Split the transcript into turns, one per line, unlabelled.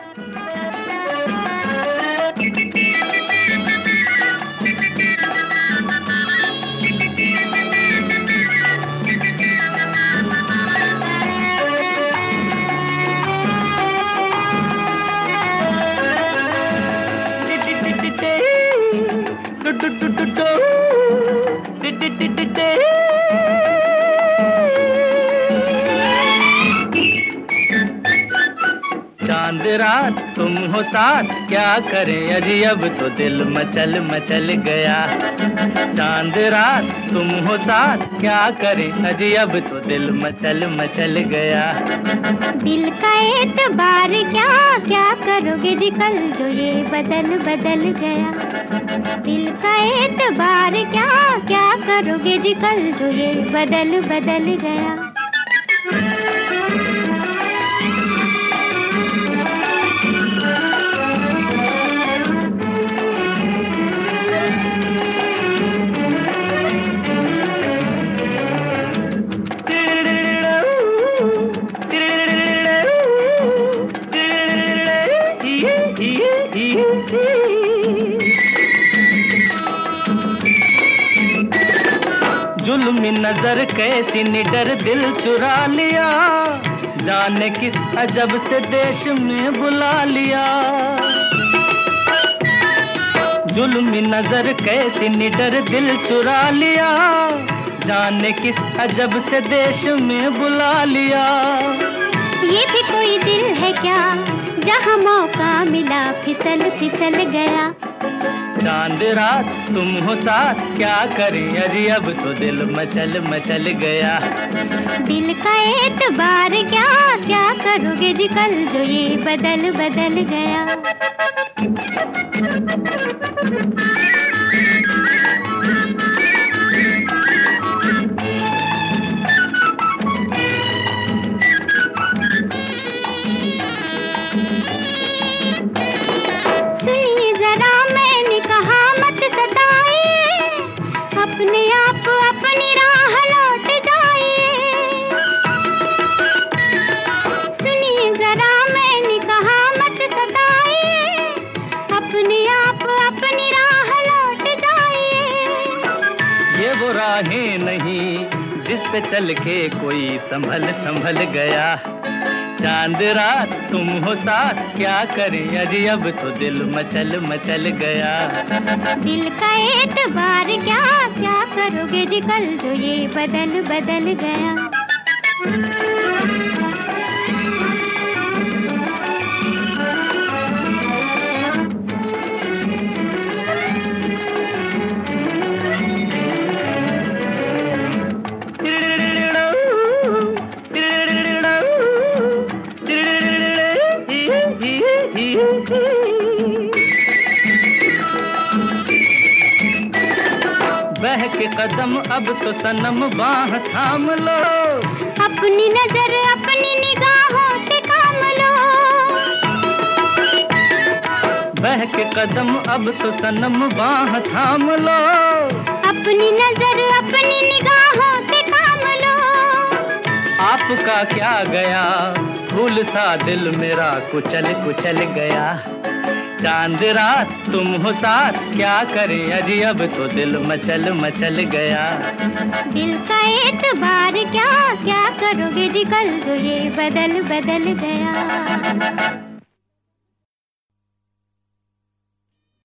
चांद रात तुम हो साथ, क्या करें अजी अब तो दिल मचल मचल गया। चांद रात तुम हो साथ, क्या करें अजी अब तो दिल मचल मचल गया।
दिल का एतबार क्या, क्या करोगे जी कल जो ये बदल बदल गया। दिल का एतबार क्या, क्या करोगे जी कल जो ये बदल बदल गया।
जुल्मी नजर कैसी निडर दिल चुरा लिया, जाने किस अजब से देश में बुला लिया। जुल्मी नजर कैसी निडर दिल चुरा लिया, जाने किस अजब से देश में बुला लिया।
ये भी कोई दिल है क्या, जहाँ मौका मिला फिसल फिसल गया।
चांद रात तुम हो साथ, क्या करें अजी अब तो दिल मचल मचल गया।
दिल का एतबार क्या, क्या करोगे जी कल जो ये बदल बदल गया। अपने आप अपनी राह लौट जाइए। सुनिए जरा मैंने कहा मत सताइए, अपने आप अपनी राह लौट जाइए।
ये वो राहें नहीं जिस पे चल के कोई संभल संभल गया। चांद रात तुम हो साथ, क्या करें अजी अब तो दिल मचल मचल गया।
दिल का एतबार क्या, क्या करोगे जी कल जो ये बदल बदल गया।
बह के कदम अब तो सनम बाह थाम लो,
अपनी नजर अपनी निगाहों से काम लो।
बह के कदम अब तो सनम बाह थाम लो,
अपनी नजर अपनी निगाहों से काम लो।
आपका क्या गया, फूल सा दिल मेरा कुचल कुचल गया। चांद रात तुम हो साथ, क्या करें अजी अब तो दिल मचल मचल गया।
दिल का एतबार क्या, क्या करोगे जी कल जो ये बदल बदल गया।